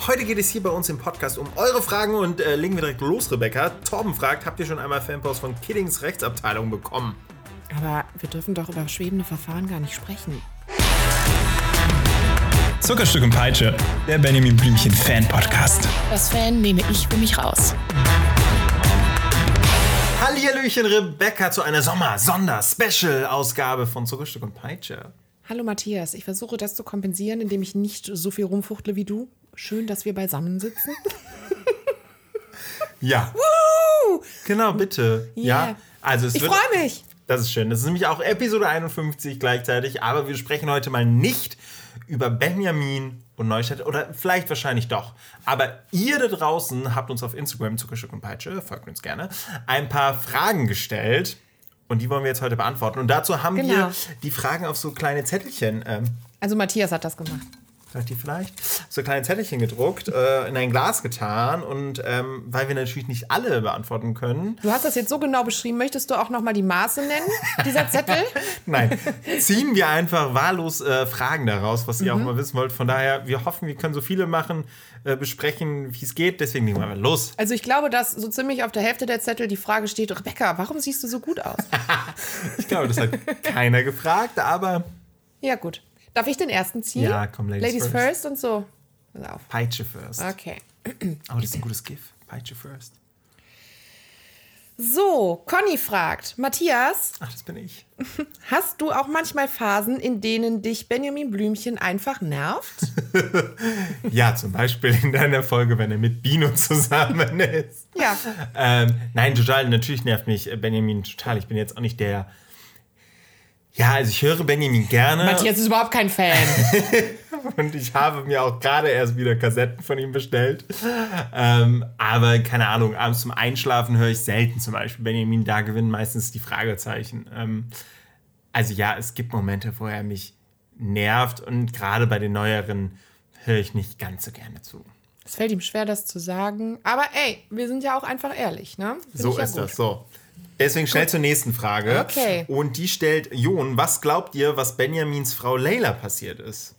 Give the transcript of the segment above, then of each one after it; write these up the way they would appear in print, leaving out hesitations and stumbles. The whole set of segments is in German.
Heute geht es hier bei uns im Podcast um eure Fragen und legen wir direkt los, Rebecca. Torben fragt, habt ihr schon einmal Fanpost von Kiddings Rechtsabteilung bekommen? Aber wir dürfen doch über schwebende Verfahren gar nicht sprechen. Zuckerstück und Peitsche, der Benjamin Blümchen Fan-Podcast. Das Fan nehme ich für mich raus. Hallihallöchen, Rebecca, zu einer Sommer-Sonder-Special-Ausgabe von Zuckerstück und Peitsche. Hallo Matthias, ich versuche das zu kompensieren, indem ich nicht so viel rumfuchtle wie du. Schön, dass wir beisammen sitzen. Ja. Woo! Genau, bitte. Yeah. Ja. Also Ich freue mich. Das ist schön. Das ist nämlich auch Episode 51 gleichzeitig, aber wir sprechen heute mal nicht über Benjamin und Neustadt oder vielleicht wahrscheinlich doch. Aber ihr da draußen habt uns auf Instagram, Zuckerstück und Peitsche, folgt uns gerne, ein paar Fragen gestellt und die wollen wir jetzt heute beantworten. Und dazu haben wir die Fragen auf so kleine Zettelchen. Also Matthias hat das gemacht. Die vielleicht? So kleine Zettelchen gedruckt, in ein Glas getan und weil wir natürlich nicht alle beantworten können. Du hast das jetzt so genau beschrieben. Möchtest du auch nochmal die Maße nennen, dieser Zettel? Nein, ziehen wir einfach wahllos Fragen daraus, was ihr auch mal wissen wollt. Von daher, wir hoffen, wir können so viele machen, besprechen, wie es geht. Deswegen legen wir mal los. Also ich glaube, dass so ziemlich auf der Hälfte der Zettel die Frage steht, Rebecca, warum siehst du so gut aus? Ich glaube, das hat keiner gefragt, aber... Ja gut. Darf ich den ersten ziehen? Ja, komm, Ladies first und so. Lauf. Peitsche first. Okay. Oh, das ist ein gutes GIF. Peitsche first. So, Conny fragt, Matthias, Ach, das bin ich. hast du auch manchmal Phasen, in denen dich Benjamin Blümchen einfach nervt? Ja, zum Beispiel in deiner Folge, wenn er mit Bino zusammen ist. Ja. Nein, total. Natürlich nervt mich Benjamin total. Ich bin jetzt auch nicht der... Ja, also ich höre Benjamin gerne. Matthias ist überhaupt kein Fan. Und ich habe mir auch gerade erst wieder Kassetten von ihm bestellt. Aber keine Ahnung, abends zum Einschlafen höre ich selten zum Beispiel Benjamin. Da gewinnen meistens die Fragezeichen. Also ja, es gibt Momente, wo er mich nervt. Und gerade bei den neueren höre ich nicht ganz so gerne zu. Es fällt ihm schwer, das zu sagen. Aber ey, wir sind ja auch einfach ehrlich, ne? So ist das, so. Deswegen schnell zur nächsten Frage. Okay. Und die stellt Jon, was glaubt ihr, was Benjamins Frau Leila passiert ist?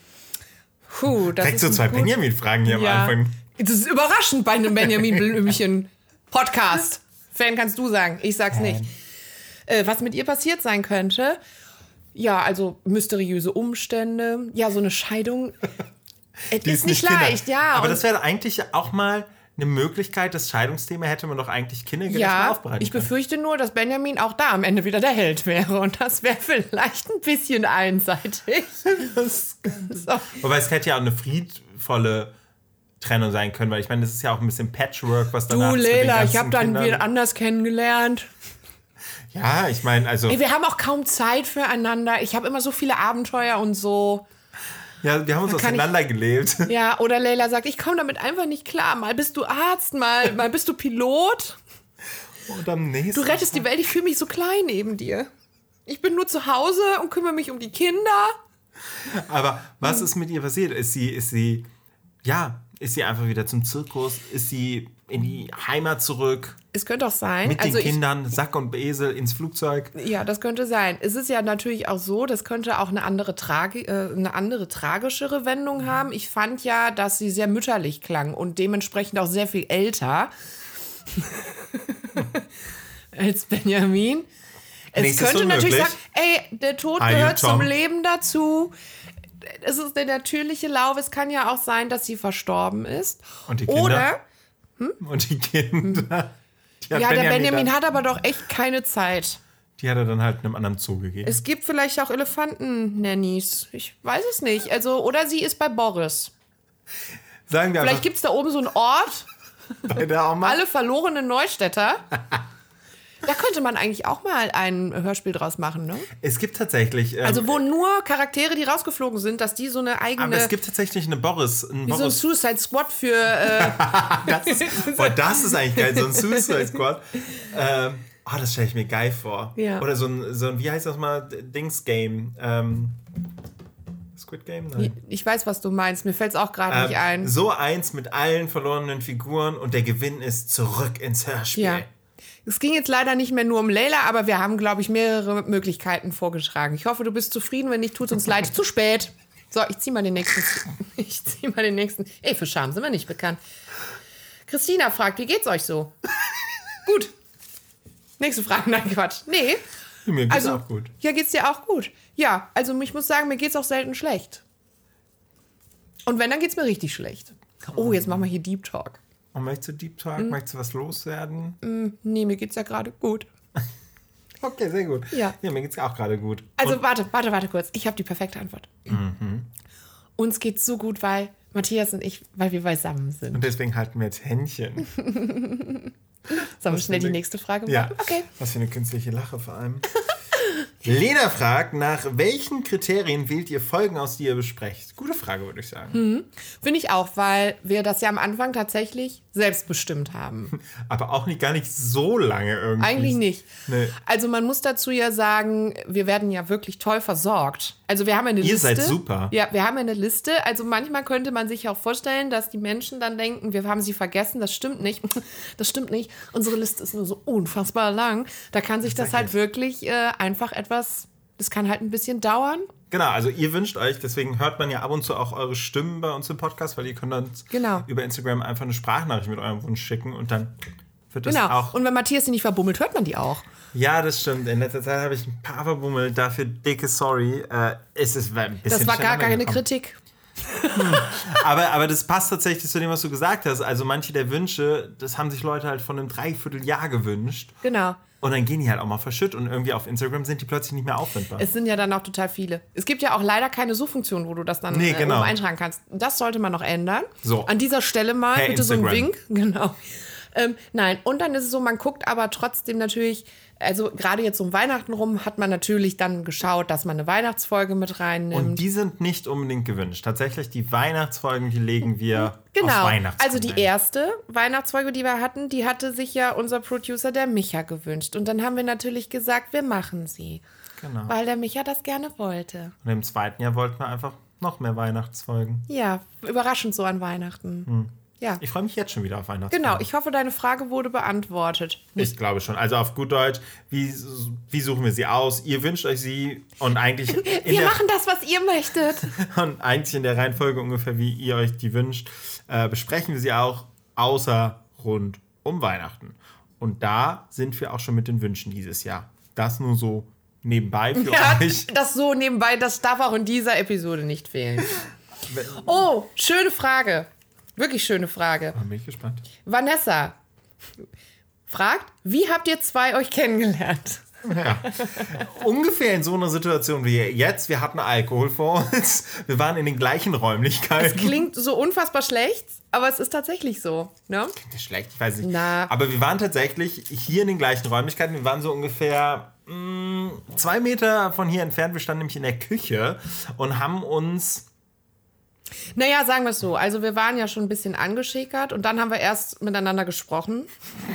Das Direkt ist so zwei Benjamin-Fragen hier am Anfang. Das ist überraschend bei einem Benjamin Blümchen Podcast. Fan kannst du sagen, ich sag's nicht. Was mit ihr passiert sein könnte? Ja, also mysteriöse Umstände. Ja, so eine Scheidung. Es ist nicht leicht, ja. Aber das wäre eigentlich auch mal eine Möglichkeit, das Scheidungsthema hätte man doch eigentlich kindergerecht aufbereiten können. Ich befürchte nur, dass Benjamin auch da am Ende wieder der Held wäre. Und das wäre vielleicht ein bisschen einseitig. So. Wobei es hätte ja auch eine friedvolle Trennung sein können, weil ich meine, das ist ja auch ein bisschen Patchwork, was danach ist. Du, Leila, ich habe dann wieder anders kennengelernt. Ja, ich meine, also... Ey, wir haben auch kaum Zeit füreinander. Ich habe immer so viele Abenteuer und so. Ja, wir haben uns auseinandergelebt. Ja, oder Leila sagt, ich komme damit einfach nicht klar. Mal bist du Arzt, mal bist du Pilot. Und am nächsten Du rettest die Welt, ich fühle mich so klein neben dir. Ich bin nur zu Hause und kümmere mich um die Kinder. Aber was ist mit ihr passiert? Ist sie einfach wieder zum Zirkus? Ist sie in die Heimat zurück? Es könnte auch sein. Mit den Kindern, Sack und Esel ins Flugzeug? Ja, das könnte sein. Es ist ja natürlich auch so, das könnte auch eine andere tragischere Wendung haben. Ich fand ja, dass sie sehr mütterlich klang und dementsprechend auch sehr viel älter als Benjamin. Es könnte natürlich sagen, ey, der Tod gehört zum Leben dazu. Es ist der natürliche Lauf. Es kann ja auch sein, dass sie verstorben ist. Und die Kinder? Und die Kinder? Ja, der Benjamin hat aber doch echt keine Zeit. Die hat er dann halt einem anderen Zoo gegeben. Es gibt vielleicht auch Elefanten-Nannies. Ich weiß es nicht. Also, oder sie ist bei Boris. Sagen wir vielleicht gibt es da oben so einen Ort. Bei der Oma. Alle verlorenen Neustädter. Da könnte man eigentlich auch mal ein Hörspiel draus machen, ne? Es gibt tatsächlich... also wo nur Charaktere, die rausgeflogen sind, dass die so eine eigene... Aber es gibt tatsächlich eine Boris... so ein Suicide Squad für... das ist eigentlich geil, so ein Suicide Squad. Das stelle ich mir geil vor. Ja. Oder so ein, wie heißt das mal, Dings-Game? Squid Game? Nein. Ich weiß, was du meinst. Mir fällt es auch gerade nicht ein. So eins mit allen verlorenen Figuren und der Gewinn ist zurück ins Hörspiel. Ja. Es ging jetzt leider nicht mehr nur um Leila, aber wir haben, glaube ich, mehrere Möglichkeiten vorgeschlagen. Ich hoffe, du bist zufrieden. Wenn nicht, tut uns leid. Zu spät. So, ich zieh mal den nächsten. Ey, für Scham sind wir nicht bekannt. Christina fragt, wie geht's euch so? Gut. Nächste Frage, nein, Quatsch. Nee. Mir geht's auch gut. Ja, geht's dir auch gut? Ja, also ich muss sagen, mir geht's auch selten schlecht. Und wenn, dann geht's mir richtig schlecht. Oh, jetzt machen wir hier Deep Talk. Und möchtest du Deep Talk? Möchtest du was loswerden? Nee, mir geht's ja gerade gut. Okay, sehr gut. Ja. Mir geht's auch gerade gut. Also warte kurz. Ich habe die perfekte Antwort. Uns geht's so gut, weil Matthias und ich, weil wir beisammen sind. Und deswegen halten wir jetzt Händchen. Sollen wir schnell die nächste Frage machen? Ja. Okay. Was für eine künstliche Lache vor allem. Lena fragt, nach welchen Kriterien wählt ihr Folgen aus, die ihr besprecht? Gute Frage, würde ich sagen. Finde ich auch, weil wir das ja am Anfang tatsächlich selbstbestimmt haben. Aber auch gar nicht so lange irgendwie. Eigentlich nicht. Nee. Also man muss dazu ja sagen, wir werden ja wirklich toll versorgt. Also wir haben eine Liste. Ihr seid super. Ja, wir haben eine Liste. Also manchmal könnte man sich auch vorstellen, dass die Menschen dann denken, wir haben sie vergessen. Das stimmt nicht. Das stimmt nicht. Unsere Liste ist nur so unfassbar lang. Da kann sich das halt wirklich einfach etwas, das kann halt ein bisschen dauern. Genau, also ihr wünscht euch, deswegen hört man ja ab und zu auch eure Stimmen bei uns im Podcast, weil ihr könnt uns über Instagram einfach eine Sprachnachricht mit eurem Wunsch schicken und dann wird das auch... Und wenn Matthias die nicht verbummelt, hört man die auch. Ja, das stimmt. In letzter Zeit habe ich ein paar verbummelt, dafür dicke Sorry. Es ist ein bisschen das war gar keine gekommen. Kritik. Aber das passt tatsächlich zu dem, was du gesagt hast. Also manche der Wünsche, das haben sich Leute halt von einem Dreivierteljahr gewünscht. Genau. Und dann gehen die halt auch mal verschütt und irgendwie auf Instagram sind die plötzlich nicht mehr auffindbar. Es sind ja dann auch total viele. Es gibt ja auch leider keine Suchfunktion, wo du das dann oben eintragen kannst. Das sollte man noch ändern. So. An dieser Stelle mal Hey, bitte Instagram. so ein Wink. Genau. Nein, und dann ist es so, man guckt aber trotzdem natürlich, also gerade jetzt um Weihnachten rum, hat man natürlich dann geschaut, dass man eine Weihnachtsfolge mit reinnimmt. Und die sind nicht unbedingt gewünscht. Tatsächlich die Weihnachtsfolgen, die legen wir auf Genau, Weihnachten. also die erste Weihnachtsfolge, die wir hatten, die hatte sich ja unser Producer, der Micha, gewünscht. Und dann haben wir natürlich gesagt, wir machen sie. Genau. Weil der Micha das gerne wollte. Und im zweiten Jahr wollten wir einfach noch mehr Weihnachtsfolgen. Ja, überraschend so an Weihnachten. Ja. Ich freue mich jetzt schon wieder auf Weihnachten. Genau, ich hoffe, deine Frage wurde beantwortet. Ich glaube schon. Also auf gut Deutsch, wie suchen wir sie aus? Ihr wünscht euch sie und eigentlich Wir machen das, was ihr möchtet. und eigentlich in der Reihenfolge ungefähr, wie ihr euch die wünscht, besprechen wir sie auch, außer rund um Weihnachten. Und da sind wir auch schon mit den Wünschen dieses Jahr. Das nur so nebenbei für euch. Das so nebenbei, das darf auch in dieser Episode nicht fehlen. Oh, schöne Frage. Wirklich schöne Frage. Da bin ich gespannt. Vanessa fragt, wie habt ihr zwei euch kennengelernt? Ja. Ungefähr in so einer Situation wie jetzt. Wir hatten Alkohol vor uns. Wir waren in den gleichen Räumlichkeiten. Klingt so unfassbar schlecht, aber es ist tatsächlich so. Ne? Klingt schlecht, ich weiß nicht. Na. Aber wir waren tatsächlich hier in den gleichen Räumlichkeiten. Wir waren so ungefähr 2 Meter von hier entfernt. Wir standen nämlich in der Küche und haben uns... Naja, sagen wir es so. Also wir waren ja schon ein bisschen angeschickert und dann haben wir erst miteinander gesprochen.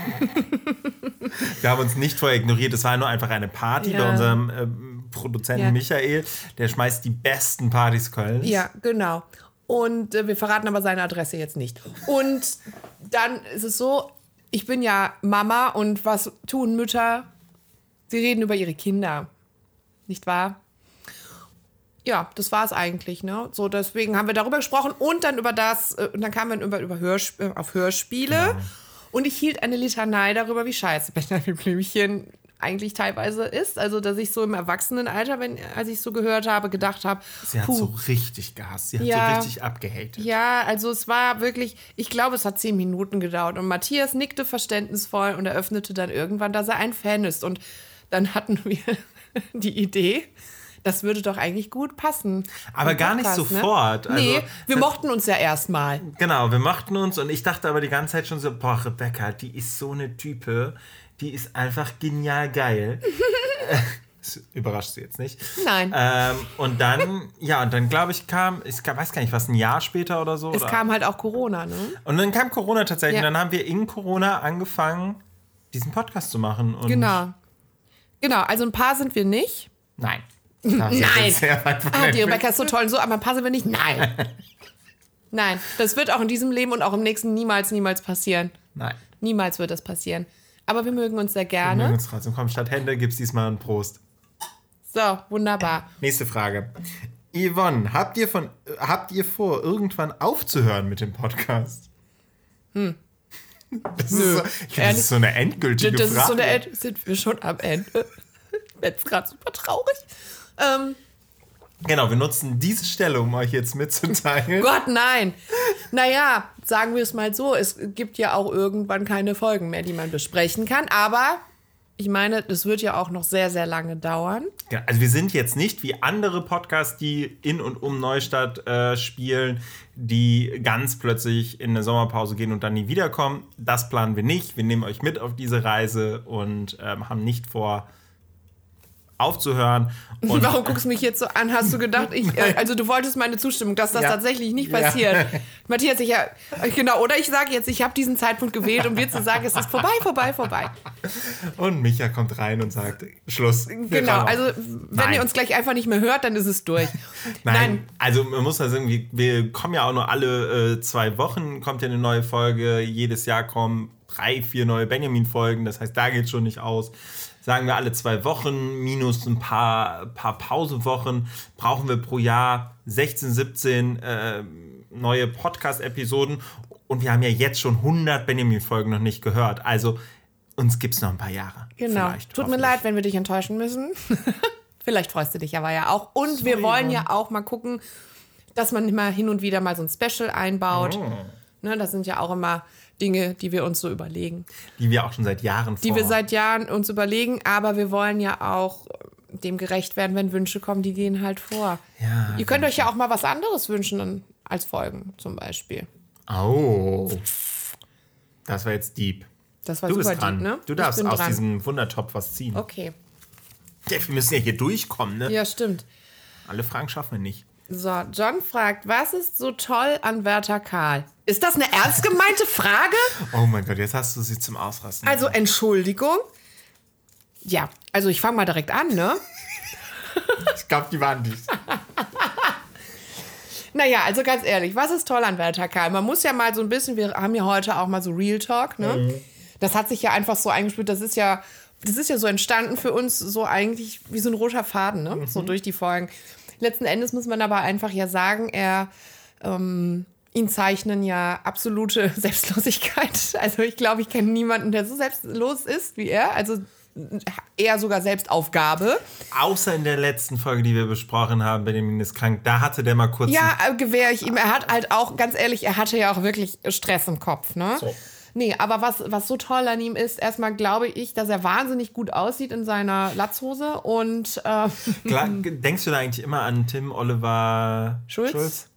Wir haben uns nicht vorher ignoriert. Es war nur einfach eine Party bei unserem Produzenten Michael. Der schmeißt die besten Partys Kölns. Ja, genau. Und wir verraten aber seine Adresse jetzt nicht. Und dann ist es so, ich bin ja Mama und was tun Mütter? Sie reden über ihre Kinder. Nicht wahr? Ja, das war es eigentlich, ne? So, deswegen haben wir darüber gesprochen und dann über das, und dann kamen wir auf Hörspiele. Genau. Und ich hielt eine Litanei darüber, wie scheiße Benjamin Blümchen eigentlich teilweise ist. Also, dass ich so im Erwachsenenalter, als ich so gehört habe, gedacht habe, sie hat so richtig gehasst. Sie hat so richtig abgehatet. Ja, also es war wirklich, ich glaube, es hat 10 Minuten gedauert. Und Matthias nickte verständnisvoll und eröffnete dann irgendwann, dass er ein Fan ist. Und dann hatten wir die Idee, das würde doch eigentlich gut passen. Aber gar nicht sofort. Ne? Also, nee, wir mochten uns ja erstmal. Genau, wir mochten uns und ich dachte aber die ganze Zeit schon so, boah, Rebecca, die ist so eine Type, die ist einfach genial geil. Das überrascht sie jetzt nicht. Nein. Und dann glaube ich ich weiß gar nicht, was, ein Jahr später oder so. Es kam halt auch Corona, ne? Und dann kam Corona tatsächlich und dann haben wir in Corona angefangen, diesen Podcast zu machen. Und Genau, also ein Paar sind wir nicht. Nein. Nein. Die Rebecca ist so toll und so, aber ein Paar sind wir nicht. Nein. Nein, das wird auch in diesem Leben und auch im nächsten niemals passieren. Nein. Niemals wird das passieren. Aber wir mögen uns sehr gerne. Wir mögen uns trotzdem. Komm, statt Hände gibt's diesmal einen Prost. So, wunderbar. Nächste Frage. Yvonne, habt ihr vor, irgendwann aufzuhören mit dem Podcast? Das ist so eine endgültige Frage. Sind wir schon am Ende? Jetzt gerade super traurig. Genau, wir nutzen diese Stelle, um euch jetzt mitzuteilen. Gott, nein. Naja, sagen wir es mal so, es gibt ja auch irgendwann keine Folgen mehr, die man besprechen kann, aber ich meine, das wird ja auch noch sehr, sehr lange dauern. Ja, also wir sind jetzt nicht wie andere Podcasts, die in und um Neustadt spielen, die ganz plötzlich in eine Sommerpause gehen und dann nie wiederkommen. Das planen wir nicht. Wir nehmen euch mit auf diese Reise und haben nicht vor, aufzuhören. Und warum guckst du mich jetzt so an? Hast du gedacht, also du wolltest meine Zustimmung, dass das tatsächlich nicht passiert. Ja. Matthias, genau, oder ich sage jetzt, ich habe diesen Zeitpunkt gewählt, um dir zu sagen, es ist vorbei. Und Micha kommt rein und sagt, Schluss. Genau, also wenn ihr uns gleich einfach nicht mehr hört, dann ist es durch. Nein. Also man muss ja sagen, wir kommen ja auch nur alle 2 Wochen, kommt ja eine neue Folge. Jedes Jahr kommen 3-4 neue Benjamin-Folgen, das heißt, da geht es schon nicht aus. Sagen wir alle 2 Wochen, minus ein paar Pausewochen, brauchen wir pro Jahr 16, 17 neue Podcast-Episoden. Und wir haben ja jetzt schon 100 Benjamin-Folgen noch nicht gehört. Also uns gibt es noch ein paar Jahre. Genau. Tut mir leid, wenn wir dich enttäuschen müssen. Vielleicht freust du dich aber ja auch. Und wir wollen ja auch mal gucken, dass man immer hin und wieder mal so ein Special einbaut. Oh. Ne, das sind ja auch immer Dinge, die wir uns so überlegen. Die wir auch schon seit Jahren Die wir seit Jahren uns überlegen, aber wir wollen ja auch dem gerecht werden, wenn Wünsche kommen, die gehen halt vor. Ja, ihr könnt euch ja auch mal was anderes wünschen als Folgen zum Beispiel. Oh, das war jetzt deep. Das war super deep, ne? Du darfst aus diesem Wundertopf was ziehen. Okay. Ja, wir müssen ja hier durchkommen, ne? Ja, stimmt. Alle Fragen schaffen wir nicht. So, John fragt, was ist so toll an Wärter Karl? Ist das eine ernst gemeinte Frage? Oh mein Gott, jetzt hast du sie zum Ausrasten. Also, Entschuldigung. Ja, also ich fange mal direkt an, ne? Ich glaube, die waren dies. Naja, also ganz ehrlich, was ist toll an Wärter Karl? Man muss ja mal so ein bisschen, wir haben ja heute auch mal so Real Talk, ne? Mhm. Das hat sich ja einfach so eingespielt, das ist ja so entstanden für uns, so eigentlich wie so ein roter Faden, ne? So durch die Folgen. Letzten Endes muss man aber einfach ja sagen, ihn zeichnen ja absolute Selbstlosigkeit. Also ich glaube, ich kenne niemanden, der so selbstlos ist wie er. Also eher sogar Selbstaufgabe. Außer in der letzten Folge, die wir besprochen haben, Benjamin ist krank, da hatte der mal kurz... Ja, gewähre ich ihm. Er hat halt auch, ganz ehrlich, er hatte ja auch wirklich Stress im Kopf, ne? So. Nee, aber was so toll an ihm ist, erstmal glaube ich, dass er wahnsinnig gut aussieht in seiner Latzhose und... Denkst du da eigentlich immer an Tim Oliver Schulz?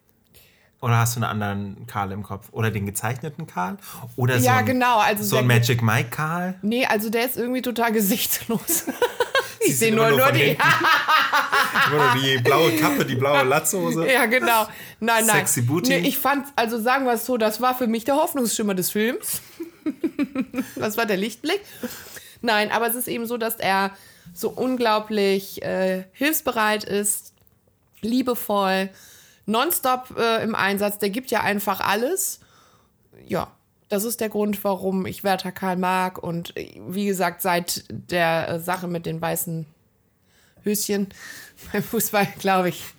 Oder hast du einen anderen Karl im Kopf? Oder den gezeichneten Karl? Oder ja, genau. Also so ein Magic Mike Karl? Nee, also der ist irgendwie total gesichtslos. Ich sehe nur die... Immer nur die blaue Kappe, die blaue Latzhose. Ja, genau. Nein. Sexy Booty. Nee, ich fand, also sagen wir es so, das war für mich der Hoffnungsschimmer des Films. Das war der Lichtblick. Nein, aber es ist eben so, dass er so unglaublich hilfsbereit ist, liebevoll, nonstop im Einsatz. Der gibt ja einfach alles. Ja, das ist der Grund, warum ich Wärter Karl mag. Und wie gesagt, seit der Sache mit den weißen Höschen beim Fußball, glaube ich.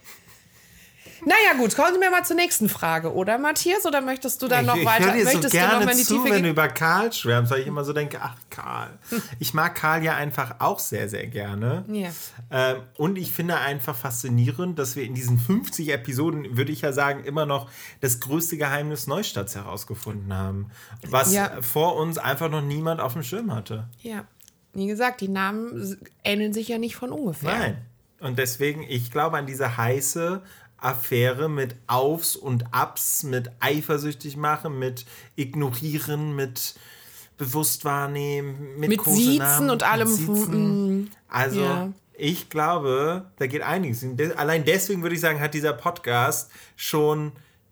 Naja, gut, kommen wir mal zur nächsten Frage, oder Matthias? Oder möchtest du dann noch weiter? Ich höre dir so gerne zu, wenn du über Karl schwärmst, weil ich immer so denke, ach, Karl. Ich mag Karl ja einfach auch sehr, sehr gerne. Ja. Und ich finde einfach faszinierend, dass wir in diesen 50 Episoden, würde ich ja sagen, immer noch das größte Geheimnis Neustadts herausgefunden haben. Was vor uns einfach noch niemand auf dem Schirm hatte. Ja, wie gesagt, die Namen ähneln sich ja nicht von ungefähr. Nein. Und deswegen, ich glaube an diese heiße Affäre mit Aufs und Abs, mit eifersüchtig machen, mit ignorieren, mit bewusst wahrnehmen, mit Siezen und allem. Also ich glaube, da geht einiges. Allein deswegen würde ich sagen, hat dieser Podcast schon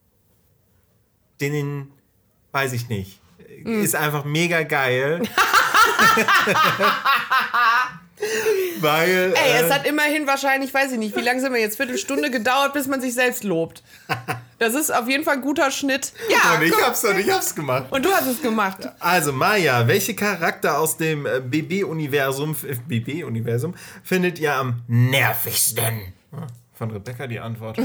weiß ich nicht, ist einfach mega geil. Weil, es hat immerhin wahrscheinlich, weiß ich nicht, wie lange sind wir jetzt, Viertelstunde gedauert, bis man sich selbst lobt. Das ist auf jeden Fall ein guter Schnitt. Ja, und ich hab's gemacht. Und du hast es gemacht. Also Maja, welche Charakter aus dem BB-Universum findet ihr am nervigsten? Von Rebecca die Antwort.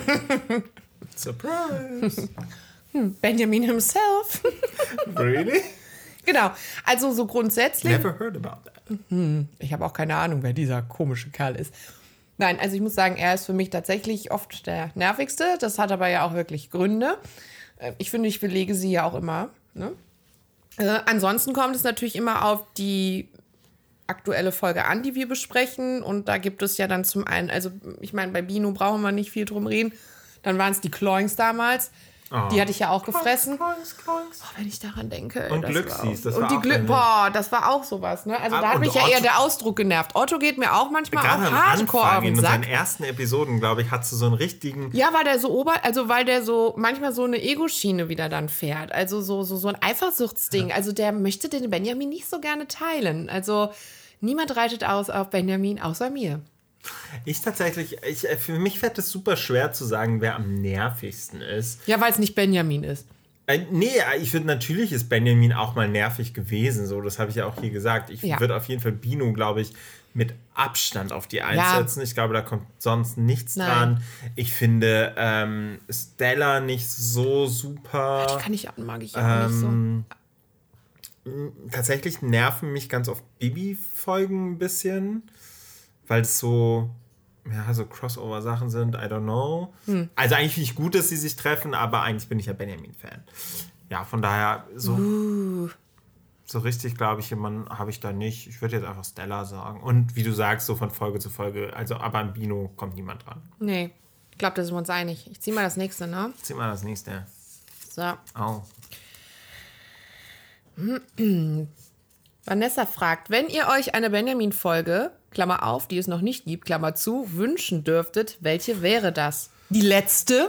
Surprise. Benjamin himself. Really? Genau. Also so grundsätzlich. Never heard about that. Ich habe auch keine Ahnung, wer dieser komische Kerl ist. Nein, also ich muss sagen, er ist für mich tatsächlich oft der nervigste. Das hat aber ja auch wirklich Gründe. Ich finde, ich belege sie ja auch immer. Ne? Ansonsten kommt es natürlich immer auf die aktuelle Folge an, die wir besprechen. Und da gibt es ja dann zum einen, also ich meine, bei Bino brauchen wir nicht viel drum reden. Dann waren es die Kloings damals. Oh. Die hatte ich ja auch gefressen. Kloings. Oh, wenn ich daran denke. Und Glücksies, das war auch das war auch sowas. Ne? Also da hat mich ja eher der Ausdruck genervt. Otto geht mir auch manchmal gerade auch hardcore auf den Sack. In seinen Sack. ersten Episoden, glaube ich, hat so einen richtigen... Ja, weil der so weil der so manchmal so eine Ego-Schiene wieder dann fährt. Also so ein Eifersuchtsding. Ja. Also der möchte den Benjamin nicht so gerne teilen. Also niemand reitet aus auf Benjamin, außer mir. Ich tatsächlich, für mich fällt es super schwer zu sagen, wer am nervigsten ist. Ja, weil es nicht Benjamin ist. Nee, ich finde, natürlich ist Benjamin auch mal nervig gewesen. So, das habe ich ja auch hier gesagt. Ich würde auf jeden Fall Bino, glaube ich, mit Abstand auf die Eins setzen. Ich glaube, da kommt sonst nichts dran. Ich finde Stella nicht so super. Die mag ich auch nicht so. Tatsächlich nerven mich ganz oft Bibi-Folgen ein bisschen. Weil es so Crossover-Sachen sind, I don't know. Also eigentlich finde ich gut, dass sie sich treffen, aber eigentlich bin ich ja Benjamin-Fan. Ja, von daher so richtig, glaube ich, jemanden habe ich da nicht. Ich würde jetzt einfach Stella sagen. Und wie du sagst, so von Folge zu Folge, also aber an Bino kommt niemand dran. Nee, ich glaube, da sind wir uns einig. Ich ziehe mal das nächste, ne? Zieh mal das nächste. So. Oh. Vanessa fragt, wenn ihr euch eine Benjamin-Folge, Klammer auf, die es noch nicht gibt, Klammer zu, wünschen dürftet, welche wäre das? Die letzte?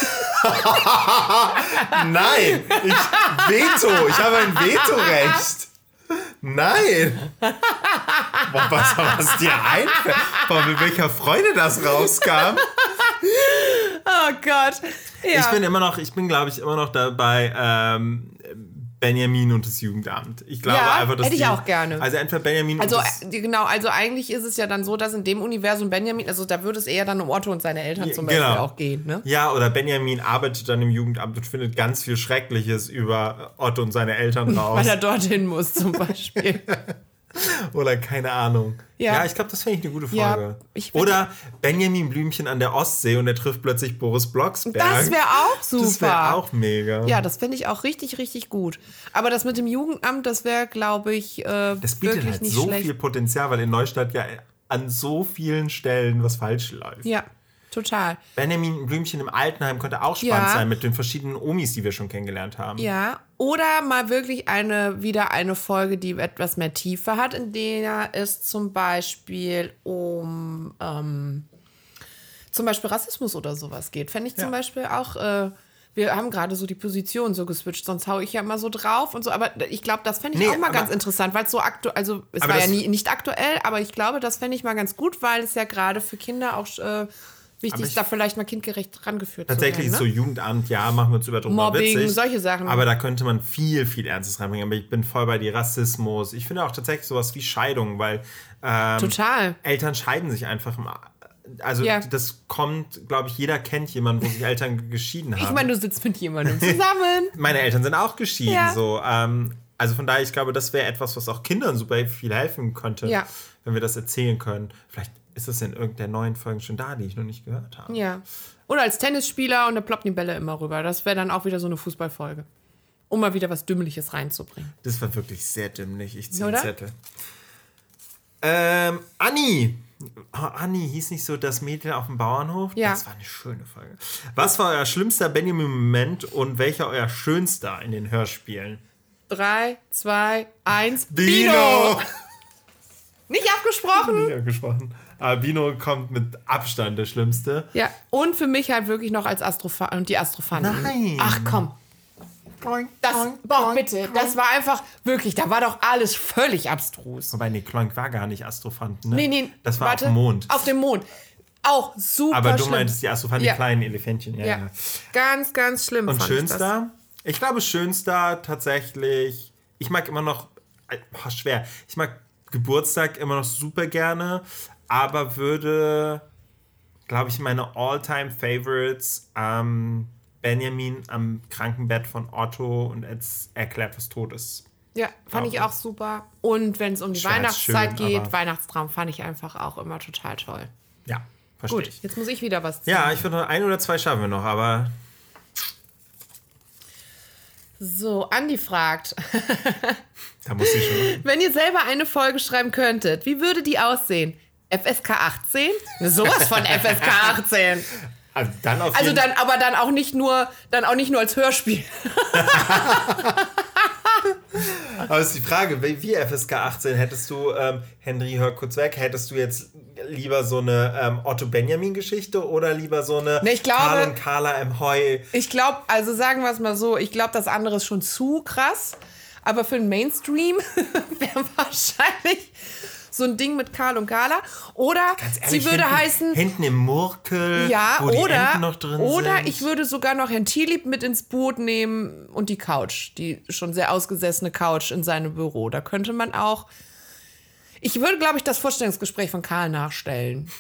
Nein, Veto. Ich habe ein Vetorecht. Nein. Boah, was dir einfällt. Boah, mit welcher Freude das rauskam. Oh Gott. Ja. Ich bin, glaube ich, immer noch dabei, Benjamin und das Jugendamt. Ich glaube einfach, dass hätte ich auch gerne. Also entweder Benjamin und also eigentlich ist es ja dann so, dass in dem Universum Benjamin, also da würde es eher dann um Otto und seine Eltern zum Beispiel auch gehen, ne? Ja, oder Benjamin arbeitet dann im Jugendamt und findet ganz viel Schreckliches über Otto und seine Eltern raus. Weil er dorthin muss zum Beispiel. Oder keine Ahnung. Ja, ich glaube, das fände ich eine gute Folge. Oder Benjamin Blümchen an der Ostsee und er trifft plötzlich Boris Blocksberg. Das wäre auch super. Das wäre auch mega. Ja, das finde ich auch richtig, richtig gut. Aber das mit dem Jugendamt, das wäre, glaube ich, das bietet halt nicht so schlecht. Viel Potenzial, weil in Neustadt ja an so vielen Stellen was falsch läuft. Ja, total. Benjamin Blümchen im Altenheim könnte auch spannend sein mit den verschiedenen Omis, die wir schon kennengelernt haben. Ja, oder mal wirklich wieder eine Folge, die etwas mehr Tiefe hat, in der es zum Beispiel um zum Beispiel Rassismus oder sowas geht. Fände ich zum Beispiel auch, wir haben gerade so die Position so geswitcht, sonst haue ich ja immer so drauf und so, aber ich glaube, das fände ich auch mal ganz interessant, weil es so aktuell, also es war ja nicht aktuell, aber ich glaube, das fände ich mal ganz gut, weil es ja gerade für Kinder auch wichtig ist, da vielleicht mal kindgerecht rangeführt tatsächlich zu werden. Tatsächlich so Jugendamt, machen wir uns drüber Mobbing, witzig. Solche Sachen. Aber da könnte man viel, viel Ernstes reinbringen. Aber ich bin voll bei dir, Rassismus. Ich finde auch tatsächlich sowas wie Scheidung, weil total. Eltern scheiden sich einfach immer. Also das kommt, glaube ich, jeder kennt jemanden, wo sich Eltern geschieden haben. Ich meine, du sitzt mit jemandem zusammen. Meine Eltern sind auch geschieden. So. Also von daher, ich glaube, das wäre etwas, was auch Kindern super viel helfen könnte, wenn wir das erzählen können. Vielleicht ist das in irgendeiner neuen Folge schon da, die ich noch nicht gehört habe. Ja. Oder als Tennisspieler und da ploppen die Bälle immer rüber. Das wäre dann auch wieder so eine Fußballfolge. Um mal wieder was Dümmliches reinzubringen. Das war wirklich sehr dümmlich. Ich ziehe einen Zettel. Anni. Anni hieß nicht so das Mädel auf dem Bauernhof? Ja. Das war eine schöne Folge. Was war euer schlimmster Benjamin-Moment und welcher euer schönster in den Hörspielen? 3, 2, 1. Bino! Nicht abgesprochen? Nicht abgesprochen. Aber Bino kommt mit Abstand der Schlimmste. Ja, und für mich halt wirklich noch als die Astrophanten. Nein. Ach komm. Bitte, das war einfach wirklich, da war doch alles völlig abstrus. Wobei, Kloink war gar nicht Astrophanten, ne? Nee. Das war auf dem Mond. Auf dem Mond. Auch super Aber du schlimm. meintest die Astrophanten, die kleinen Elefantchen. Ja. Ganz, ganz schlimm. Und schönster? Ich glaube, schönster tatsächlich, ich mag immer noch, schwer, ich mag Geburtstag immer noch super gerne, aber würde glaube ich, meine All-Time-Favorites. Benjamin am Krankenbett von Otto und als erklärt, was tot ist. Ja, fand ich auch super. Und wenn es um die Weihnachtszeit geht, Weihnachtstraum fand ich einfach auch immer total toll. Ja, verstehe Gut, ich. jetzt muss ich wieder was ziehen. Ja, ich finde, 1 oder 2 schaffen wir noch, aber... So, Andi fragt, Da muss ich schon... wenn ihr selber eine Folge schreiben könntet, wie würde die aussehen? FSK 18? Sowas von FSK 18. Also dann auf Also jeden dann auch nicht nur als Hörspiel. Aber ist die Frage, wie FSK 18 hättest du, Henry, hör kurz weg, hättest du jetzt lieber so eine Otto-Benjamin-Geschichte oder lieber so eine ich glaube, Karl und Carla im Heu? Ich glaube, also sagen wir es mal so, ich glaube, das andere ist schon zu krass. Aber für den Mainstream wäre wahrscheinlich so ein Ding mit Karl und Carla. Oder Ganz ehrlich, sie würde heißen... Hinten im Murkel, Ja, wo die Enten noch drin oder sind. ich würde sogar noch Herrn Tierlieb mit ins Boot nehmen und die Couch, die schon sehr ausgesessene Couch in seinem Büro. Da könnte man auch... Ich würde, glaube ich, das Vorstellungsgespräch von Karl nachstellen.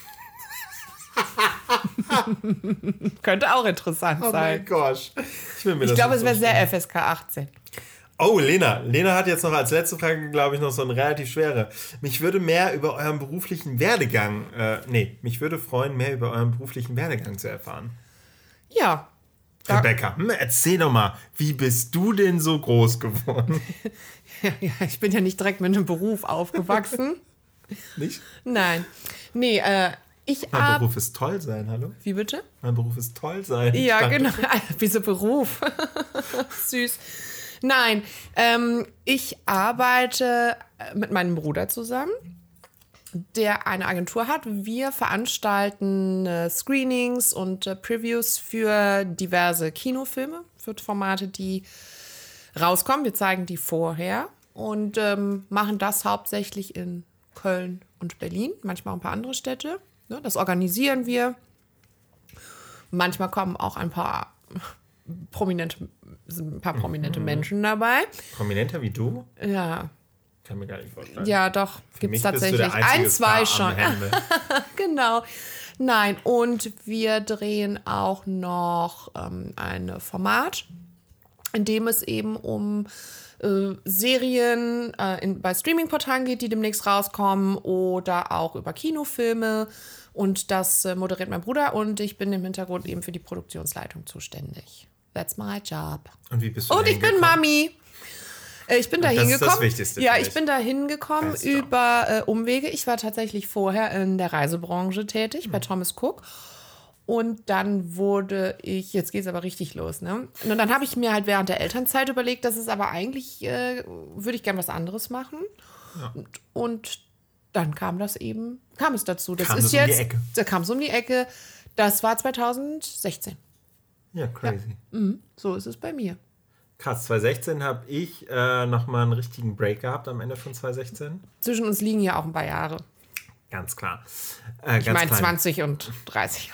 Könnte auch interessant Oh sein. mein Gott. Ich glaube, es wäre sehr FSK 18. Oh, Lena. Lena hat jetzt noch als letzte Frage, glaube ich, noch so eine relativ schwere. Mich würde mehr über euren beruflichen Werdegang, mich würde freuen, mehr über euren beruflichen Werdegang zu erfahren. Ja. Rebecca, erzähl doch mal, wie bist du denn so groß geworden? Ja, ich bin ja nicht direkt mit einem Beruf aufgewachsen. Nicht? Nein. Nee, ich Mein Beruf ist toll sein, hallo? Wie bitte? Mein Beruf ist toll sein. Ja, genau. Wieso Beruf? Süß. Nein, ich arbeite mit meinem Bruder zusammen, der eine Agentur hat. Wir veranstalten Screenings und Previews für diverse Kinofilme, für Formate, die rauskommen. Wir zeigen die vorher und machen das hauptsächlich in Köln und Berlin, manchmal auch ein paar andere Städte. Ne, das organisieren wir. Manchmal kommen auch ein paar prominente Menschen dabei. Prominenter wie du? Ja. Kann mir gar nicht vorstellen. Ja, doch. Gibt es tatsächlich. Ein, zwei schon. Genau. Nein, und wir drehen auch noch ein Format, in dem es eben um Serien bei Streaming-Portalen geht, die demnächst rauskommen, oder auch über Kinofilme. Und das moderiert mein Bruder und ich bin im Hintergrund eben für die Produktionsleitung zuständig. That's my job. Und wie bist du Und ich bin Mami. Ich bin da hingekommen. Das ist das Wichtigste. Ja, ich bin da hingekommen über Umwege. Ich war tatsächlich vorher in der Reisebranche tätig, bei Thomas Cook. Und dann wurde ich, jetzt geht's aber richtig los, ne? Und dann habe ich mir halt während der Elternzeit überlegt, dass es aber eigentlich, würde ich gern was anderes machen. Ja. Und dann kam es dazu. Da kam es um die Ecke. Das war 2016. Ja, crazy. Ja. So ist es bei mir. Krass, 2016 habe ich nochmal einen richtigen Break gehabt am Ende von 2016. Zwischen uns liegen ja auch ein paar Jahre. Ganz klar. Ich meine 20 und 30.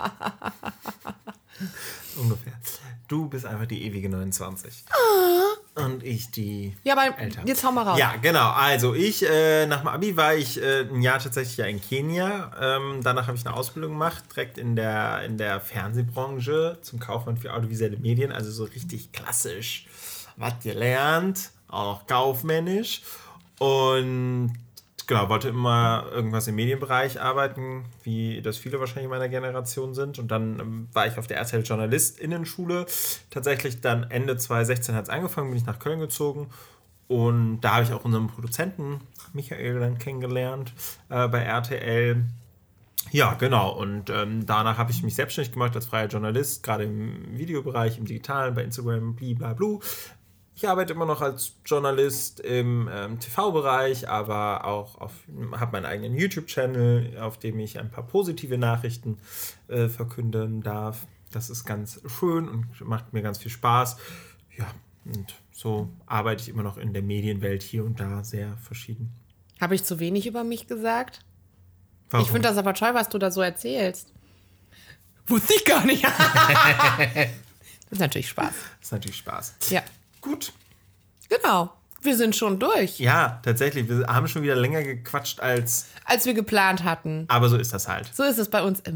Ungefähr. Du bist einfach die ewige 29. Und ich die älter. Jetzt hau mal raus. Ja, genau. Also ich, nach dem Abi war ich ein Jahr tatsächlich ja in Kenia. Danach habe ich eine Ausbildung gemacht, direkt in der Fernsehbranche zum Kaufmann für audiovisuelle Medien. Also so richtig klassisch was gelernt, auch noch kaufmännisch. Und genau, wollte immer irgendwas im Medienbereich arbeiten, wie das viele wahrscheinlich in meiner Generation sind. Und dann war ich auf der RTL JournalistInnen-Schule. Tatsächlich dann Ende 2016 hat es angefangen, bin ich nach Köln gezogen. Und da habe ich auch unseren Produzenten Michael dann kennengelernt bei RTL. Ja, genau. Und danach habe ich mich selbstständig gemacht als freier Journalist, gerade im Videobereich, im Digitalen, bei Instagram, blablabla. Ich arbeite immer noch als Journalist im TV-Bereich, aber auch habe meinen eigenen YouTube-Channel, auf dem ich ein paar positive Nachrichten verkünden darf. Das ist ganz schön und macht mir ganz viel Spaß. Ja, und so arbeite ich immer noch in der Medienwelt hier und da sehr verschieden. Habe ich zu wenig über mich gesagt? Warum? Ich finde das aber toll, was du da so erzählst. Wusste ich gar nicht. Das ist natürlich Spaß. Ja. Gut. Genau. Wir sind schon durch. Ja, tatsächlich. Wir haben schon wieder länger gequatscht als wir geplant hatten. Aber so ist das halt. So ist es bei uns immer.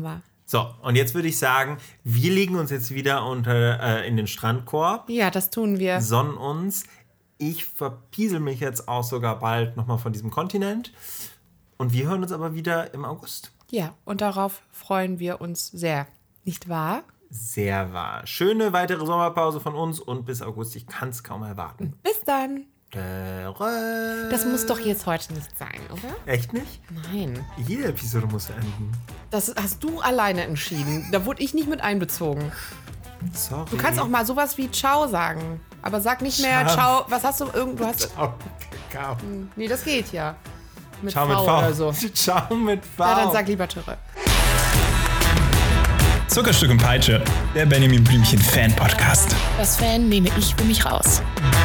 So, und jetzt würde ich sagen, wir legen uns jetzt wieder in den Strandkorb, Ja, das tun wir. sonnen uns. Ich verpiesel mich jetzt auch sogar bald nochmal von diesem Kontinent. Und wir hören uns aber wieder im August. Ja, und darauf freuen wir uns sehr. Nicht wahr? Sehr wahr. Schöne weitere Sommerpause von uns und bis August. Ich kann es kaum erwarten. Bis dann. Das muss doch jetzt heute nicht sein, oder? Echt nicht? Nein. Jede Episode muss enden. Das hast du alleine entschieden. Da wurde ich nicht mit einbezogen. Sorry. Du kannst auch mal sowas wie Ciao sagen. Aber sag nicht mehr Ciao. Was hast du? Du hast. Oh, Kakao. Nee, das geht ja. Mit Ciao V mit V. oder so. Ciao mit V. Ja, dann sag lieber Türe. Zuckerstück und Peitsche, der Benjamin Blümchen Fan Podcast. Das Fan nehme ich für mich raus.